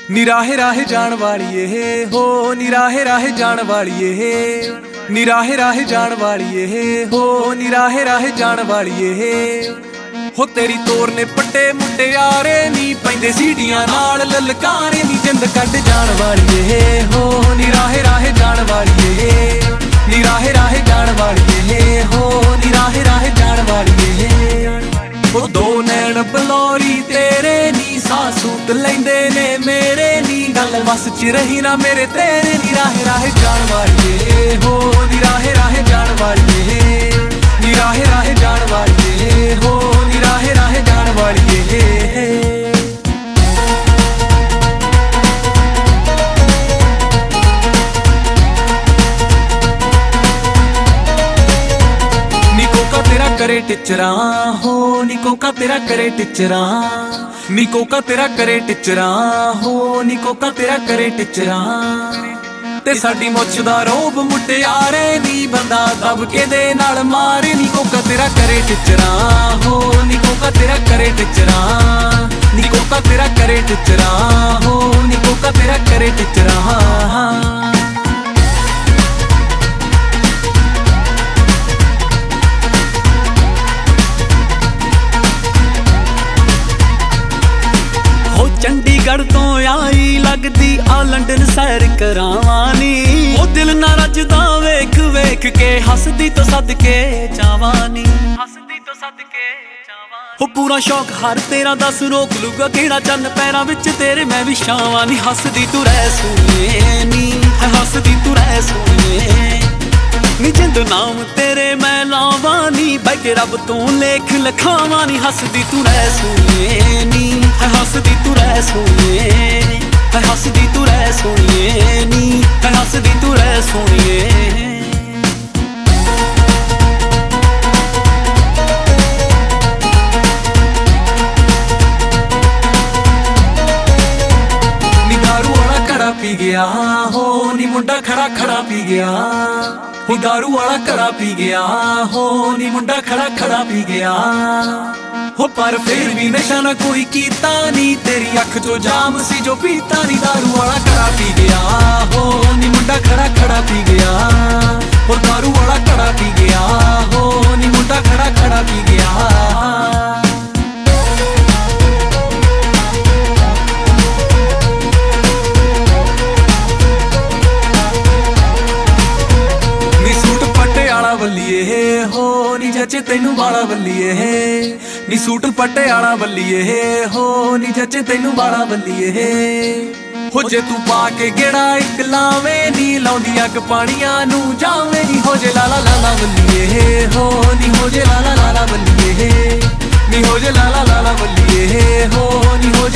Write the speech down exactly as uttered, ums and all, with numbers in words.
ਨੀ ਰਾਹੇ ਰਾਹੇ ਜਾਣ ਵਾਲੀ ਏ ਹੋ, ਨੀ ਰਾਹੇ ਰਾਹੇ ਜਾਣ ਵਾਲੀ ਏ, ਨੀ ਰਾਹੇ ਰਾਹੇ ਜਾਣ ਵਾਲੀ ਏ ਹੋ, ਨੀ ਰਾਹੇ ਰਾਹੇ ਜਾਣ ਵਾਲੀ ਏ ਹੋ। ਤੇਰੀ ਤੋਰ ਨੇ ਪੱਟੇ ਮੁਟਿਆਰੇ ਨੀ ਪੈਂਦੇ ਸੀੜੀਆਂ ਨਾਲ ਲਲਕਾਰੇ ਨੀ ਜਿੰਦ ਕੱਢ ਜਾਣ ਵਾਲੀ ਏ ਹੋ, ਨੀ ਰਾਹੇ ਰਾਹੇ ਜਾਣ ਵਾਲੀ ਏ, ਨੀ ਰਾਹੇ ਰਾਹੇ ਜਾਣ ਵਾਲੀ ਏ ਹੋ, ਨੀ ਰਾਹੇ ਰਾਹੇ ਜਾਣ ਵਾਲੀ ਏ ਹੋ। ਦੋ ਨੈਣ ਬਲੌਰੀ ਤੇਰੇ ਨੀ ਸਾਸੂਤ ਲੈਂਦੇ ਨੇ ਮੇਰੇ ਨੀ ਗੱਲ ਵਸ ਚ ਰਹੀ ਨਾ ਮੇਰੇ ਤੇਰੇ ਨੀ ਰਾਹੇ ਰਾਹੇ ਜਾਣ ਵਾਲੀ ਏ ਹੋ, ਨੀ ਰਾਹੇ ਰਾਹੇ ਜਾਣ ਵਾਲੀ ਏ, ਨੀ ਰਾਹੇ ਰਾਹੇ ਜਾਣ ਵਾਲੀ ਏ ਹੋ, ਨੀ ਰਾਹੇ ਰਾਹੇ ਜਾਣ ਵਾਲੀ ਏ। ਤੇਰਾ ਕਰੇ ਟਿਚਰਾਂ ਹੋ, ਨੀ ਕੋਕਾ ਤੇਰਾ ਕਰੇ ਟਿਚਰਾਂ, ਨੀ ਕੋਕਾ ਤੇਰਾ ਕਰੇ ਟਿਚਰਾਂ ਹੋ, ਨੀ ਕੋਕਾ ਤੇਰਾ ਕਰੇ ਟਿਚਰਾਂ। ਤੇ ਸਾਡੀ ਮੁੱਛ ਦਾ ਰੋਬ ਮੁਟਿਆਰੇ ਨੀ ਬੰਦਾ ਦਬ ਕੇ ਦੇ ਨਾਲ ਮਾਰੇ ਨੀ ਕੋਕਾ ਤੇਰਾ ਕਰੇ ਟਿਚਰਾਂ ਹੋ, ਨੀ ਕੋਕਾ ਤੇਰਾ ਕਰੇ ਟਿਚਰਾਂ, ਨੀ ਕੋਕਾ ਤੇਰਾ ਕਰੇ ਟਿਚਰਾਂ ਹੋ, ਨੀ ਕੋਕਾ ਤੇਰਾ ਕਰੇ ਟਿਚਰਾਂ। ਚੰਡੀਗੜ੍ਹ ਤੋਂ ਆਈ ਲੱਗਦੀ ਆ ਲੰਡਨ ਸੈਰ ਕਰਾਵਾਂ ਨੀ, ਉਹ ਦਿਲ ਨਾ ਰੱਜਦਾ ਵੇਖ ਵੇਖ ਕੇ ਹੱਸਦੀ ਤੋਂ ਸਦਕੇ ਜਾਵਾਂ ਨੀ, ਹੱਸਦੀ ਤੋਂ ਸਦਕੇ ਜਾਵਾਂ। ਉਹ ਪੂਰਾ ਸ਼ੌਕ ਹਰ ਤੇਰਾ ਦੱਸ ਰੋਕ ਲੂਗਾ ਕਿਹੜਾ ਚੰਨ ਪੈਰਾਂ ਵਿੱਚ ਤੇਰੇ ਮੈਂ ਵੀ ਛਾਵਾਂ ਨੀ। ਹੱਸਦੀ ਤੂੰ ਰਹਿ ਸੋਹਣੀਏ ਨੀ, ਹੱਸਦੀ ਤੂੰ ਰਹਿ ਸੋਹਣੀਏ ਨੀ, ਜਿੰਦ ਨਾਮ ਤੇਰੇ ਮੈਂ ਲਾਵਾਂ ਨੀ, ਬਹਿ ਕੇ ਰੱਬ ਤੋਂ ਲੇਖ ਲਿਖਾਵਾਂ ਨੀ। ਹੱਸਦੀ ਤੂੰ ਰਹਿ ਸੋਹਣੀਏ ਨੀ, ਹੱਸਦੀ ਤੂੰ ਰਹਿ ਸੋਹਣੀਏ, ਹੱਸਦੀ ਤੂੰ ਰਹਿ ਸੋਹਣੀਏ ਨੀ, ਹੱਸਦੀ ਤੂੰ ਰਹਿ ਸੋਹਣੀਏ। ਨੀ ਦਾਰੂ ਵਾਲਾ ਘੜਾ ਪੀ ਗਿਆ ਹੋ, ਨੀ ਮੁੰਡਾ ਖੜਾ ਖੜਾ ਪੀ ਗਿਆ ਹੋ, ਦਾਰੂ ਵਾਲਾ ਘੜਾ ਪੀ ਗਿਆ ਹੋ, ਨੀ ਮੁੰਡਾ ਖੜਾ ਖੜਾ ਪੀ ਗਿਆ ਹੋ। ਪਰ ਫੇਰ ਵੀ ਨਸ਼ਾ ਨਾ ਕੋਈ ਕੀਤਾ ਨੀ, ਤੇਰੀ ਅੱਖ ਚੋਂ ਜਾਮ ਸੀ ਜੋ ਪੀਤਾ ਨੀ। ਦਾਰੂ ਵਾਲਾ ਘੜਾ ਪੀ ਗਿਆ ਹੋ, ਨੀ ਮੁੰਡਾ ਖੜਾ ਖੜਾ ਪੀ ਗਿਆ ਹੋ, ਦਾਰੂ ਵਾਲਾ ਘੜਾ ਪੀ ਗਿਆ ਹੋ, ਨੀ ਮੁੰਡਾ ਖੜਾ ਖੜਾ ਪੀ ਗਿਆ। ਬੱਲੀਏ ਹੋ, ਨੀ ਜੱਚੇ ਤੈਨੂੰ ਵਾਲਾ ਬੱਲੀਏ, ਨੀ ਸੂਟ ਪਟਿਆਲਾ ਬੱਲੀਏ ਹੋ, ਨੀ ਜੱਚੇ ਤੈਨੂੰ ਵਾਲਾ ਬੱਲੀਏ ਹੋ। ਜੇ ਤੂੰ ਪਾ ਕੇ ਗੇੜਾ ਇੱਕ ਲਾਵੇਂ ਨੀ, ਲਾਉਂਦੀ ਅੱਗ ਪਾਣੀਆਂ ਨੂੰ ਜਾਵੇਂ ਨੀ। ਹੋ ਜੇ ਲਾਲਾ ਲਾਲਾ ਬੱਲੀਏ ਹੋ, ਨੀ ਹੋ ਜੇ ਲਾਲਾ ਲਾਲਾ ਬੱਲੀਏ, ਨੀ ਹੋ ਜੇ ਲਾਲਾ ਲਾਲਾ ਬੱਲੀਏ ਹੋ, ਨੀ ਹੋ